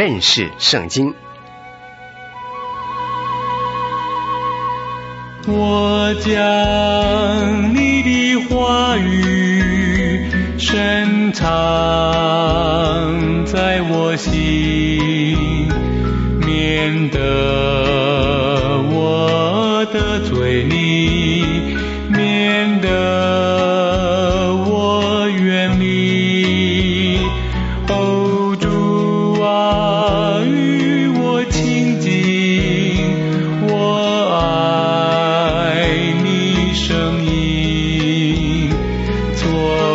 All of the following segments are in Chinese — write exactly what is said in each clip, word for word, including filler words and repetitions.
认识圣经。 我将你的话语深藏在我心，免得我的嘴里，免得我远离。哦，主啊，与我亲近，我爱你声音，做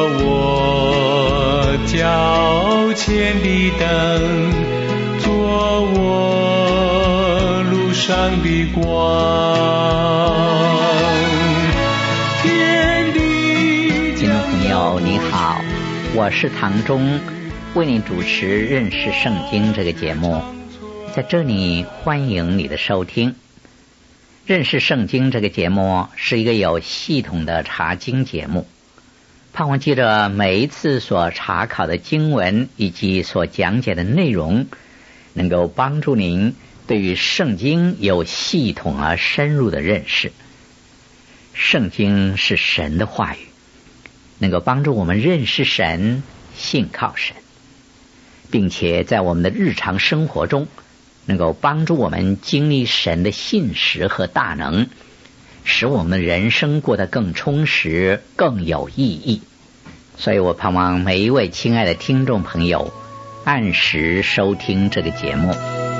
我脚前的灯，做我路上的光。 听众朋友你好，我是唐忠，为你主持认识圣经这个节目，在这里欢迎你的收听。认识圣经这个节目是一个有系统的查经节目，盼望记着每一次所查考的经文以及所讲解的内容，能够帮助您对于圣经有系统而深入的认识。圣经是神的话语，能够帮助我们认识神，信靠神，并且在我们的日常生活中能够帮助我们经历神的信实和大能，使我们的人生过得更充实，更有意义。所以我盼望每一位亲爱的听众朋友按时收听这个节目。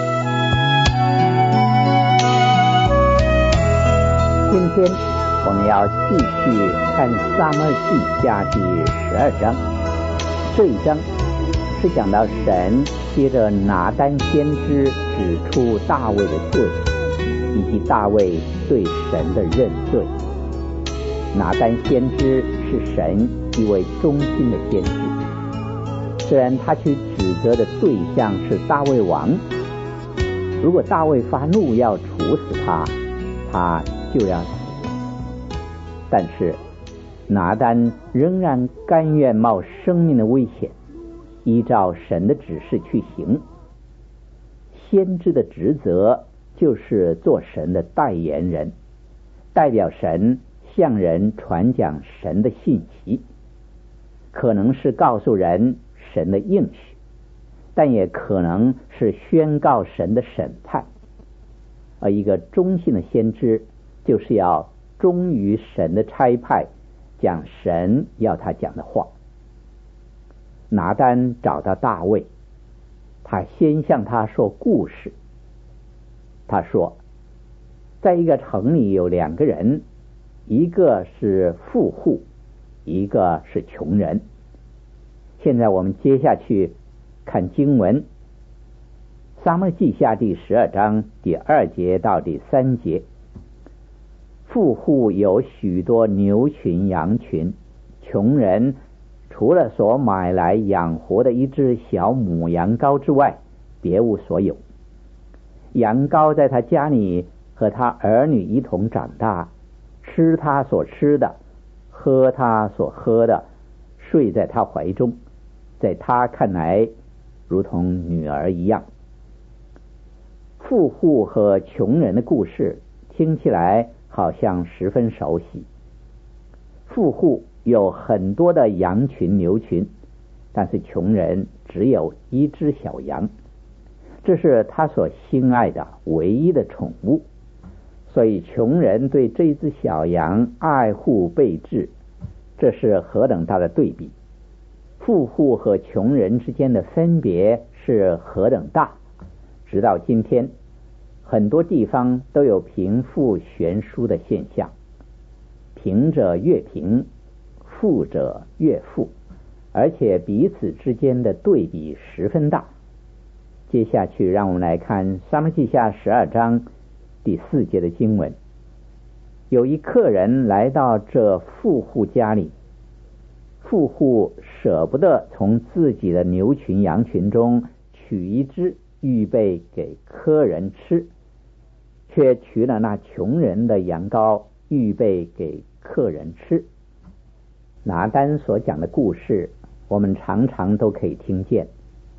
今天我们要继续看撒母耳记下第十二章，这一章是讲到神接着拿单先知指出大卫的罪，以及大卫对神的认罪。拿单先知是神一位忠心的先知，虽然他去指责的对象是大卫王，如果大卫发怒要处死他，他就要死，但是拿单仍然甘愿冒生命的危险，依照神的指示去行。先知的职责就是做神的代言人，代表神向人传讲神的信息，可能是告诉人神的应许，但也可能是宣告神的审判。而一个忠信的先知就是要忠于神的差派，讲神要他讲的话。拿单找到大卫，他先向他说故事。他说，在一个城里有两个人，一个是富户，一个是穷人。现在我们接下去看经文，撒母耳记下第十二章第二节到第三节。富户有许多牛群羊群，穷人除了所买来养活的一只小母羊羔之外，别无所有。羊羔在他家里和他儿女一同长大，吃他所吃的，喝他所喝的，睡在他怀中，在他看来如同女儿一样。富户和穷人的故事听起来好像十分熟悉。富户有很多的羊群牛群，但是穷人只有一只小羊，这是他所心爱的唯一的宠物，所以穷人对这只小羊爱护备至，这是何等大的对比。富户和穷人之间的分别是何等大，直到今天很多地方都有贫富悬殊的现象，贫者越贫，富者越富，而且彼此之间的对比十分大。接下去让我们来看撒母耳记下十二章第四节的经文。有一客人来到这富户家里，富户舍不得从自己的牛群羊群中取一只预备给客人吃，却取了那穷人的羊羔预备给客人吃。拿单所讲的故事我们常常都可以听见，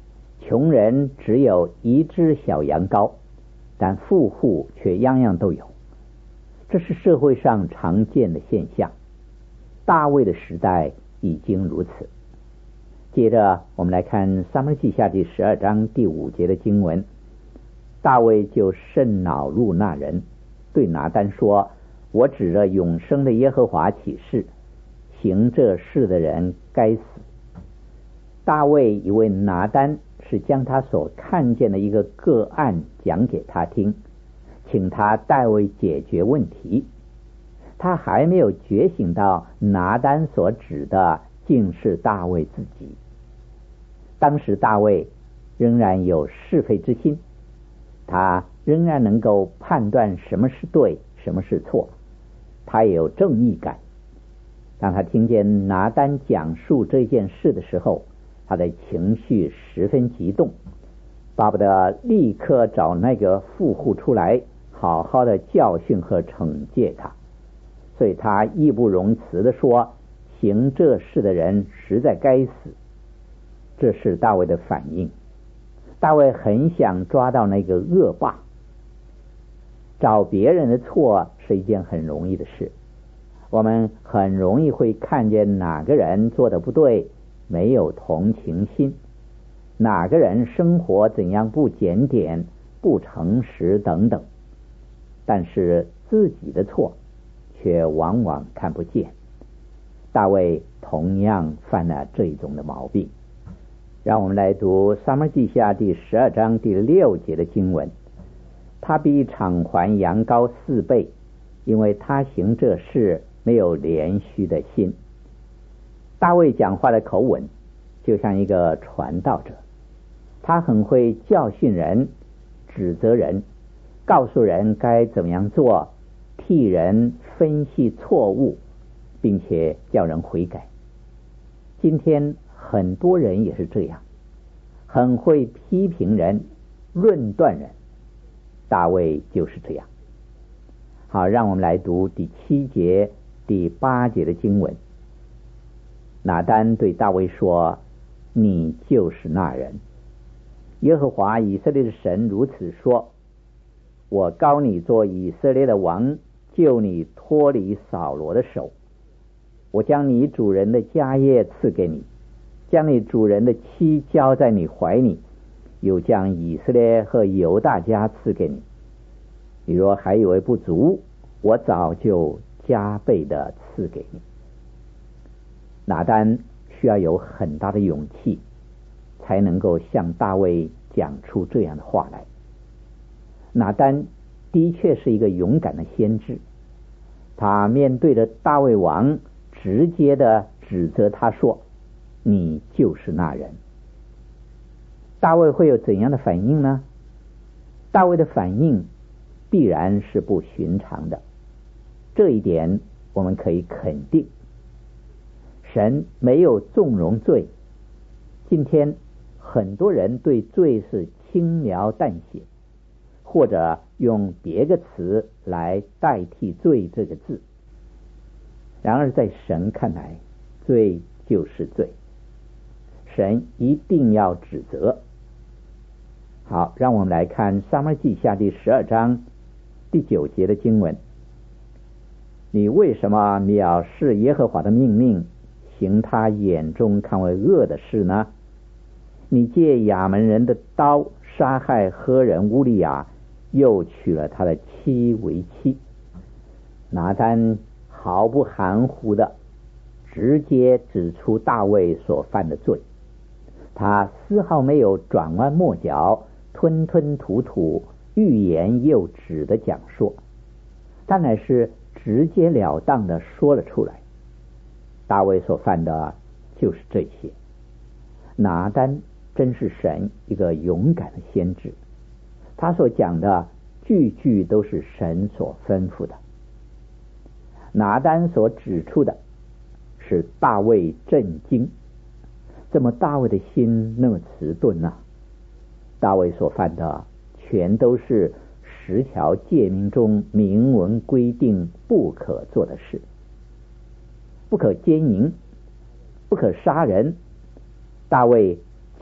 穷人只有一只小羊羔，但富户却样样都有。这是社会上常见的现象。大卫的时代已经如此。接着我们来看撒母耳记下第十二章第五节的经文。大卫就甚恼怒那人，对拿单说：我指着永生的耶和华起誓，行这事的人该死。大卫以为拿单是将他所看见的一个个案讲给他听，请他代为解决问题。他还没有觉醒到拿单所指的竟是大卫自己。当时大卫仍然有是非之心，他仍然能够判断什么是对，什么是错，他也有正义感。当他听见拿单讲述这件事的时候，他的情绪十分激动，巴不得立刻找那个富户出来，好好的教训和惩戒他。所以他义不容辞地说：行这事的人实在该死。这是大卫的反应。大卫很想抓到那个恶霸。找别人的错是一件很容易的事，我们很容易会看见哪个人做得不对，没有同情心，哪个人生活怎样不检点、不诚实等等，但是自己的错却往往看不见。大卫同样犯了这一种的毛病。让我们来读撒母耳记下第十二章第六节的经文。他必偿还羊羔四倍，因为他行这事没有连续的心。大卫讲话的口吻就像一个传道者，他很会教训人、指责人，告诉人该怎么样做，替人分析错误，并且叫人悔改。今天很多人也是这样，很会批评人、论断人。大卫就是这样。好，让我们来读第七节、第八节的经文。拿单对大卫说：你就是那人。耶和华以色列的神如此说：我膏你做以色列的王，救你脱离扫罗的手。我将你主人的家业赐给你，将你主人的妻交在你怀里，又将以色列和犹大家赐给你。你若还以为不足，我早就加倍的赐给你。拿单需要有很大的勇气，才能够向大卫讲出这样的话来。拿单的确是一个勇敢的先知，他面对着大卫王，直接的指责他说：你就是那人。大卫会有怎样的反应呢？大卫的反应必然是不寻常的，这一点我们可以肯定。神没有纵容罪。今天很多人对罪是轻描淡写，或者用别个词来代替罪这个字。然而在神看来，罪就是罪，神一定要指责。好，让我们来看撒母耳记下第十二章第九节的经文。你为什么藐视耶和华的命令，行他眼中看为恶的事呢？你借亚门人的刀杀害赫人乌利亚，又娶了他的妻为妻。拿单毫不含糊的直接指出大卫所犯的罪，他丝毫没有转弯抹角、吞吞吐吐、欲言又止的讲说，但乃是直截了当的说了出来。大卫所犯的就是这些。拿单真是神一个勇敢的先知，他所讲的句句都是神所吩咐的。拿单所指出的使大卫震惊，怎么大卫的心那么迟钝呢？大卫所犯的全都是十条诫命中明文规定不可做的事，不可奸淫，不可杀人。大卫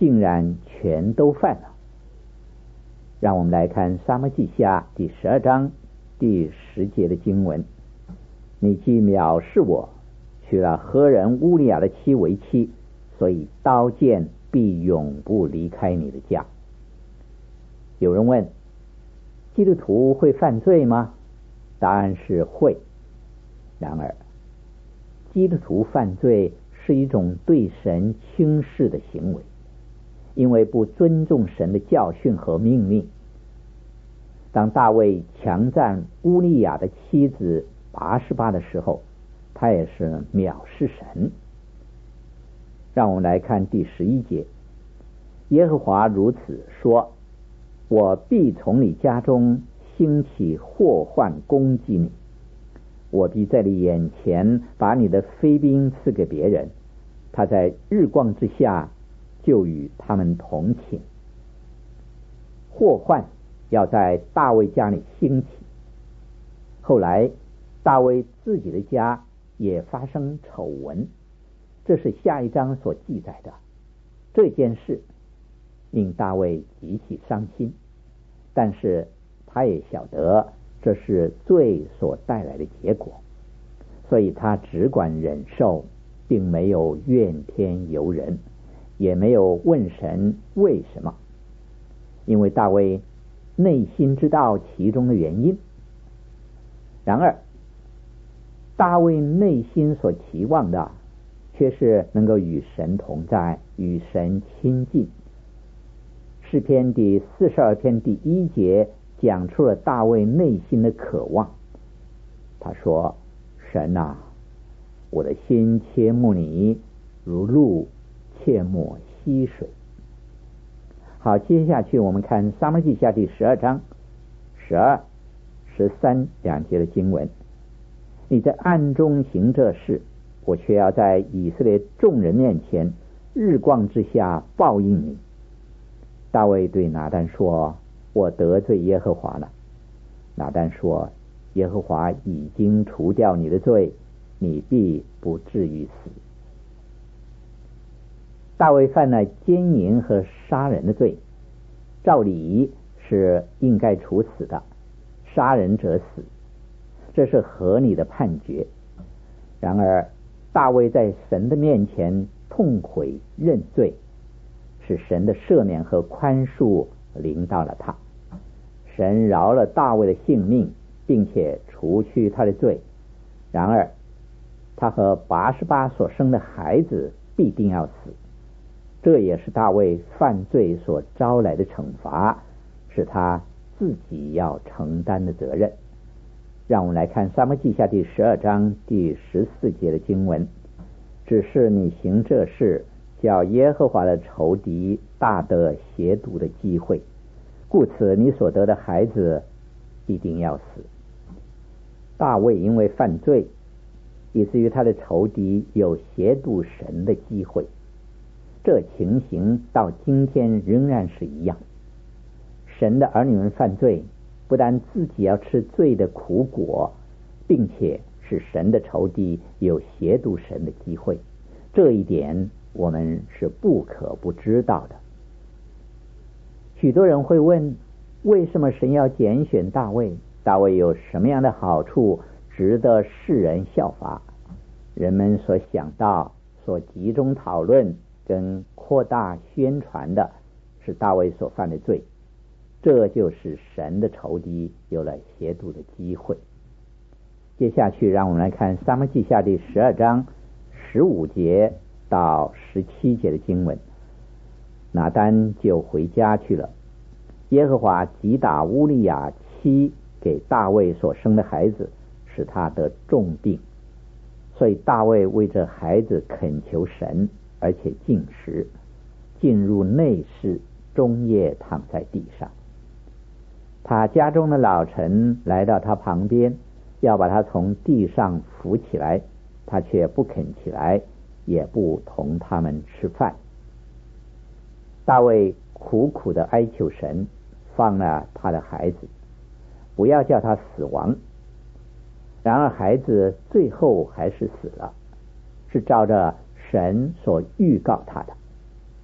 竟然全都犯了。让我们来看撒母耳记下第十二章第十节的经文：你既藐视我，娶了何人乌利亚的妻为妻，所以刀剑必永不离开你的家。有人问，基督徒会犯罪吗？答案是会。然而基督徒犯罪是一种对神轻视的行为，因为不尊重神的教训和命令。当大卫强占乌利亚的妻子拔示巴的时候，他也是藐视神。让我们来看第十一节：耶和华如此说，我必从你家中兴起祸患攻击你，我必在你眼前把你的飞兵赐给别人，他在日光之下就与他们同寝。祸患要在大卫家里兴起，后来大卫自己的家也发生丑闻，这是下一章所记载的。这件事令大卫极其伤心，但是他也晓得这是罪所带来的结果，所以他只管忍受，并没有怨天尤人，也没有问神为什么，因为大卫内心知道其中的原因。然而大卫内心所期望的却是能够与神同在，与神亲近。诗篇第四十二篇第一节讲出了大卫内心的渴望。他说，神啊，我的心切慕你，如鹿切慕溪水。好，接下去我们看撒母耳记下第十二章十二、十三两节的经文：你在暗中行这事，我却要在以色列众人面前日光之下报应你。大卫对拿单说，我得罪耶和华了。拿单说，耶和华已经除掉你的罪，你必不至于死。大卫犯了奸淫和杀人的罪，照理是应该处死的，杀人者死，这是合理的判决。然而大卫在神的面前痛悔认罪，使神的赦免和宽恕临到了他。神饶了大卫的性命，并且除去他的罪。然而他和拔示巴所生的孩子必定要死，这也是大卫犯罪所招来的惩罚，是他自己要承担的责任。让我们来看撒母耳记下第十二章第十四节的经文：只是你行这事，叫耶和华的仇敌大得亵渎的机会，故此你所得的孩子必定要死。大卫因为犯罪，以至于他的仇敌有亵渎神的机会，这情形到今天仍然是一样。神的儿女们犯罪，不但自己要吃罪的苦果，并且使神的仇敌有亵渎神的机会，这一点我们是不可不知道的。许多人会问，为什么神要拣选大卫？大卫有什么样的好处值得世人效法？人们所想到、所集中讨论跟扩大宣传的是大卫所犯的罪，这就是神的仇敌有了亵渎的机会。接下去让我们来看撒母耳记下第十二章十五节到十七节的经文。拿单就回家去了，耶和华击打乌利亚妻给大卫所生的孩子，使他得重病，所以大卫为这孩子恳求神，而且禁食，进入内室，终夜躺在地上。他家中的老臣来到他旁边，要把他从地上扶起来，他却不肯起来，也不同他们吃饭。大卫苦苦的哀求神，放了他的孩子，不要叫他死亡。然而孩子最后还是死了，是照着神所预告他的。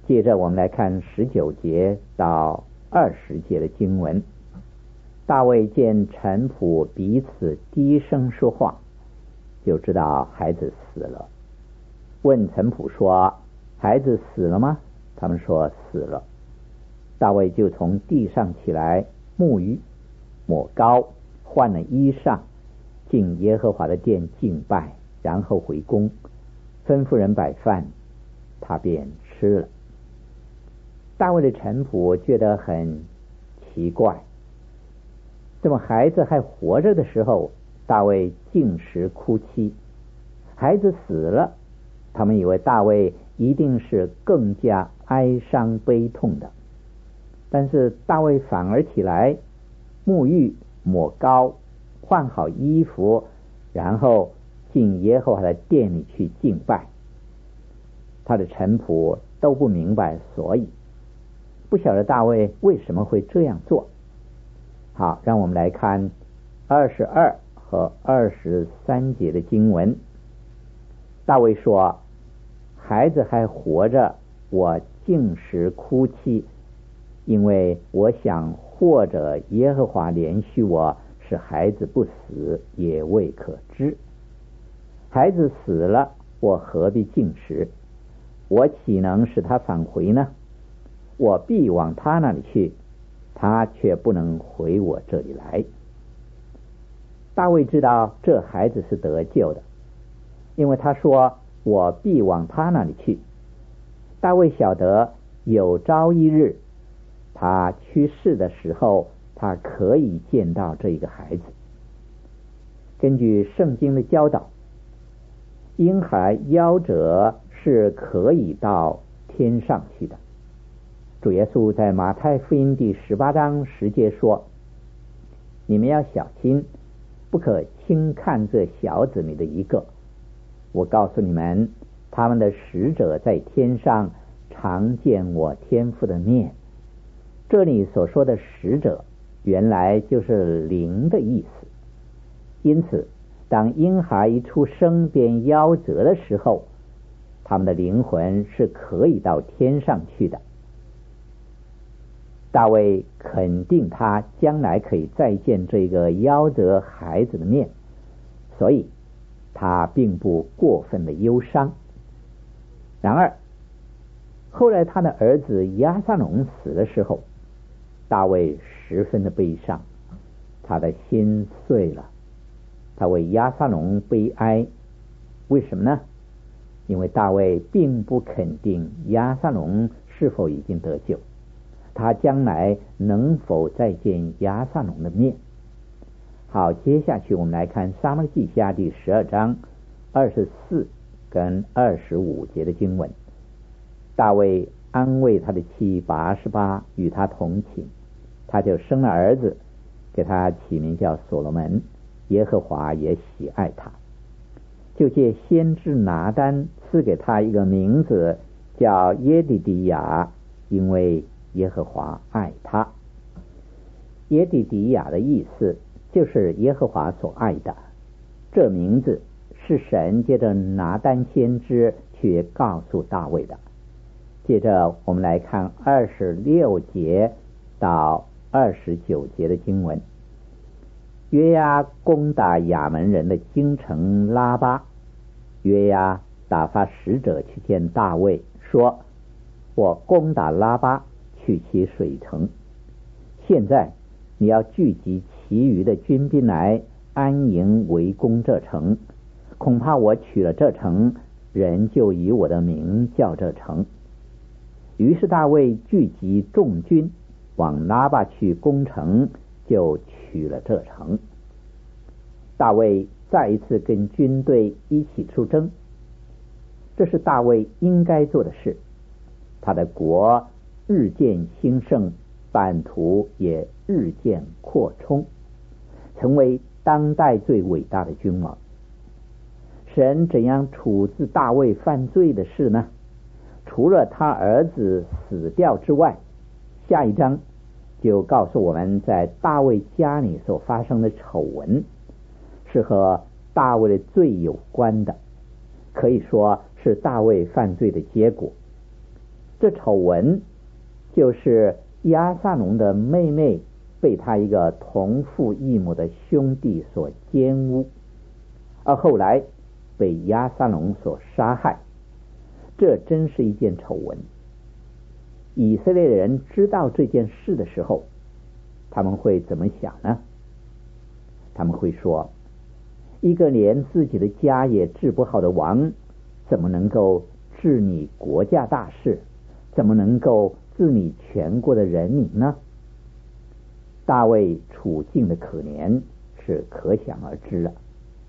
接着我们来看十九节到二十节的经文。大卫见臣仆彼此低声说话，就知道孩子死了，问臣仆说：孩子死了吗？他们说死了。大卫就从地上起来，沐浴，抹膏，换了衣裳，进耶和华的殿敬拜，然后回宫，吩咐人摆饭，他便吃了。大卫的臣仆觉得很奇怪，这么孩子还活着的时候，大卫进食哭泣；孩子死了，他们以为大卫一定是更加哀伤悲痛的。但是大卫反而起来，沐浴，抹膏，换好衣服，然后进耶和华的殿里去敬拜。他的臣仆都不明白所以，不晓得大卫为什么会这样做。好，让我们来看二十二和二十三节的经文。大卫说：孩子还活着，我进食哭泣，因为我想或者耶和华怜恤我，使孩子不死，也未可知。孩子死了，我何必进食？我岂能使他返回呢？我必往他那里去，他却不能回我这里来。大卫知道这孩子是得救的，因为他说我必往他那里去。大卫晓得有朝一日他去世的时候，他可以见到这个孩子。根据圣经的教导，婴孩夭折是可以到天上去的。主耶稣在马太福音第十八章十节说：你们要小心，不可轻看这小子里的一个。我告诉你们，他们的使者在天上常见我天父的面。这里所说的使者，原来就是灵的意思。因此当婴孩一出生便夭折的时候，他们的灵魂是可以到天上去的。大卫肯定他将来可以再见这个夭折孩子的面，所以他并不过分的忧伤。然而后来他的儿子押撒龙死的时候，大卫十分的悲伤，他的心碎了，他为押撒龙悲哀。为什么呢？因为大卫并不肯定押撒龙是否已经得救，他将来能否再见押撒龙的面。好，接下去我们来看撒母耳记下第十二章二十四跟二十五节的经文。大卫安慰他的妻拔示巴，与他同寝，他就生了儿子，给他起名叫所罗门。耶和华也喜爱他，就借先知拿单赐给他一个名字，叫耶底底亚，因为耶和华爱他。耶底底亚的意思就是耶和华所爱的，这名字是神借着拿单先知去告诉大卫的。接着我们来看二十六节到二十九节的经文。约押攻打亚门人的京城拉巴，约押打发使者去见大卫，说：我攻打拉巴，取其水城，现在你要聚集其余的军兵来安营围攻这城，恐怕我取了这城，人就以我的名叫这城。于是大卫聚集众军往拉巴去攻城，就取了这城。大卫再一次跟军队一起出征，这是大卫应该做的事。他的国日渐兴盛，版图也日渐扩充，成为当代最伟大的君王。神怎样处置大卫犯罪的事呢？除了他儿子死掉之外，下一章就告诉我们在大卫家里所发生的丑闻，是和大卫的罪有关的，可以说是大卫犯罪的结果。 这丑闻就是押撒龙的妹妹被他一个同父异母的兄弟所奸污，而后来被押撒龙所杀害。这真是一件丑闻。以色列人知道这件事的时候，他们会怎么想呢？他们会说，一个连自己的家也治不好的王，怎么能够治理国家大事，怎么能够治理全国的人民呢？大卫处境的可怜是可想而知的。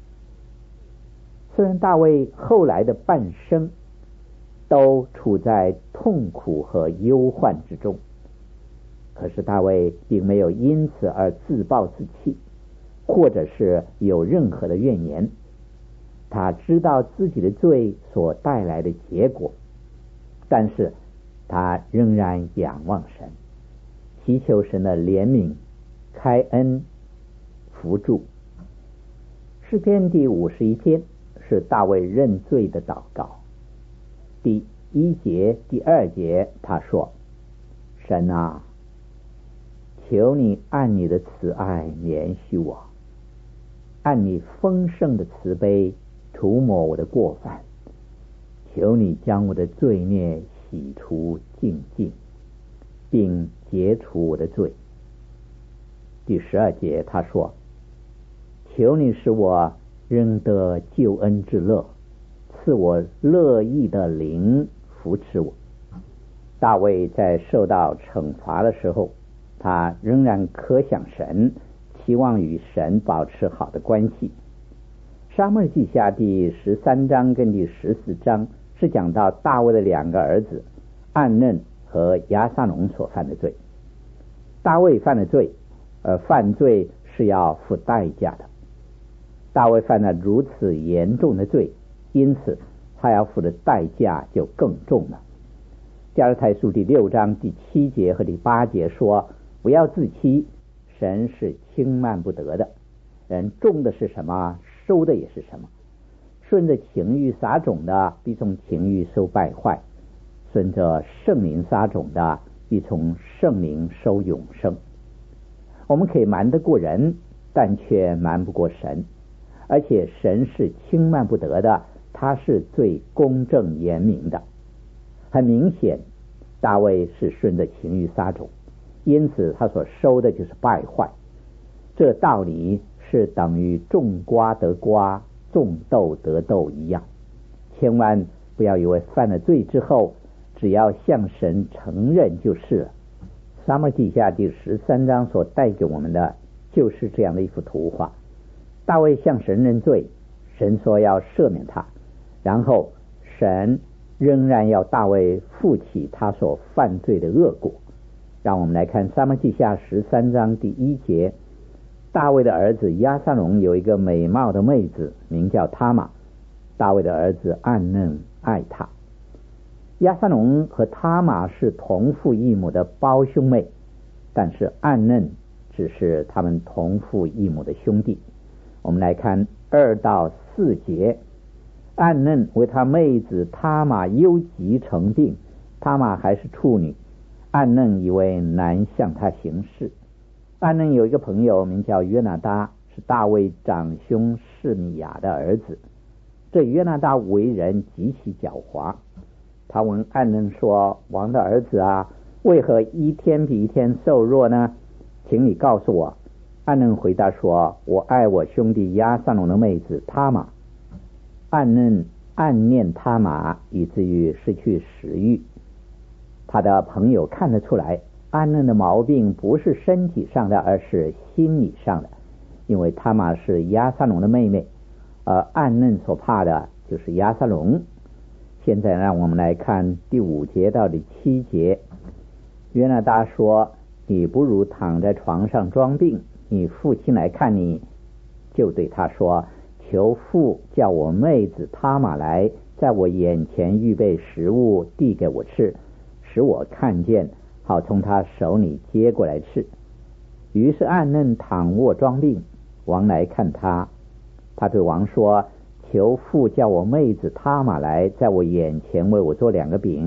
虽然大卫后来的半生都处在痛苦和忧患之中，可是大卫并没有因此而自暴自弃，或者是有任何的怨言。他知道自己的罪所带来的结果，但是他仍然仰望神，祈求神的怜悯、开恩、扶助。诗篇第五十一篇是大卫认罪的祷告。第一节、第二节他说，神啊，求你按你的慈爱怜恤我，按你丰盛的慈悲涂抹我的过犯，求你将我的罪孽洗除净尽，并解除我的罪。第十二节他说，求你使我仍得救恩之乐，赐我乐意的灵扶持我。大卫在受到惩罚的时候，他仍然渴想神，期望与神保持好的关系。撒母耳记下第十三章跟第十四章是讲到大卫的两个儿子暗嫩和押撒龙所犯的罪。大卫犯了罪，而犯罪是要付代价的。大卫犯了如此严重的罪，因此他要付的代价就更重了。加拉太书第六章第七节和第八节说，不要自欺，神是轻慢不得的。人种的是什么，收的也是什么。顺着情欲撒种的，必从情欲收败坏；顺着圣灵撒种的，必从圣灵收永生。我们可以瞒得过人，但却瞒不过神。而且神是轻慢不得的，他是最公正严明的。很明显，大卫是顺着情欲撒种，因此他所收的就是败坏。这道理是等于种瓜得瓜，种豆得豆一样。千万不要以为犯了罪之后，只要向神承认就是了。撒母耳记下第十三章所带给我们的就是这样的一幅图画。大卫向神认罪，神说要赦免他，然后神仍然要大卫负起他所犯罪的恶果。让我们来看撒母耳记下十三章第一节，大卫的儿子押撒龙有一个美貌的妹子，名叫他玛。大卫的儿子暗嫩爱他。押撒龙和他玛是同父异母的胞兄妹，但是暗嫩只是他们同父异母的兄弟。我们来看二到四节，暗嫩为他妹子他玛忧急成病，他玛还是处女，暗嫩以为难向他行事。暗嫩有一个朋友名叫约拿达，是大卫长兄示米亚的儿子。这约拿达为人极其狡猾，他问暗嫩说，王的儿子啊，为何一天比一天瘦弱呢？请你告诉我。暗嫩回答说，我爱我兄弟押撒龙的妹子他玛。暗嫩暗念他玛，以至于失去食欲。他的朋友看得出来，暗嫩的毛病不是身体上的，而是心理上的，因为他玛是押撒龙的妹妹，而暗嫩所怕的就是押撒龙。现在让我们来看第五节到第七节。约拿达说，你不如躺在床上装病，你父亲来看你，就对他说，求父叫我妹子他玛来，在我眼前预备食物递给我吃，使我看见，好从他手里接过来吃。于是暗嫩躺卧装病，王来看他，他对王说，求父叫我妹子他玛来，在我眼前为我做两个饼，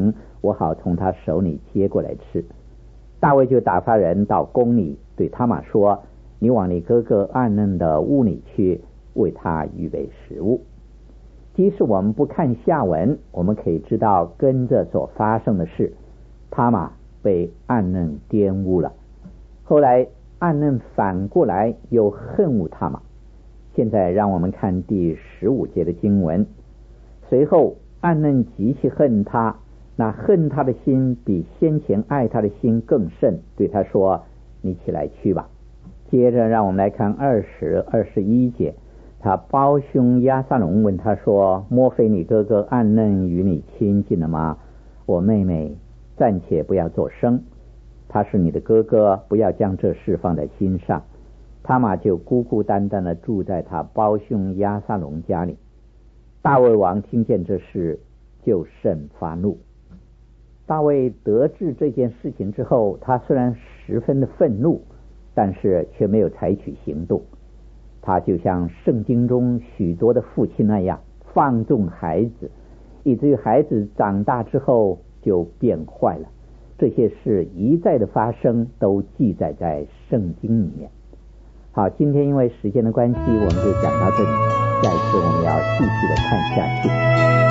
我好从他手里接过来吃。大卫就打发人到宫里，对他玛说：你往你哥哥暗嫩的屋里去，为他预备食物。即使我们不看下文，我们可以知道跟着所发生的事，他玛被暗嫩玷污了。后来暗嫩反过来又恨恶他玛。现在让我们看第十五节的经文。随后暗嫩极其恨他，那恨他的心比先前爱他的心更甚，对他说：你起来去吧。接着让我们来看二十、二十一节。他胞兄押撒龙问他说：莫非你哥哥暗嫩与你亲近了吗？我妹妹，暂且不要作声，他是你的哥哥，不要将这事放在心上。他玛就孤孤单单的住在他胞兄押撒龙家里。大卫王听见这事，就甚发怒。大卫得知这件事情之后，他虽然十分的愤怒，但是却没有采取行动。他就像圣经中许多的父亲那样，放纵孩子，以至于孩子长大之后就变坏了。这些事一再的发生，都记载在圣经里面。好，今天因为时间的关系，我们就讲到这里，下一次我们要继续的看下去。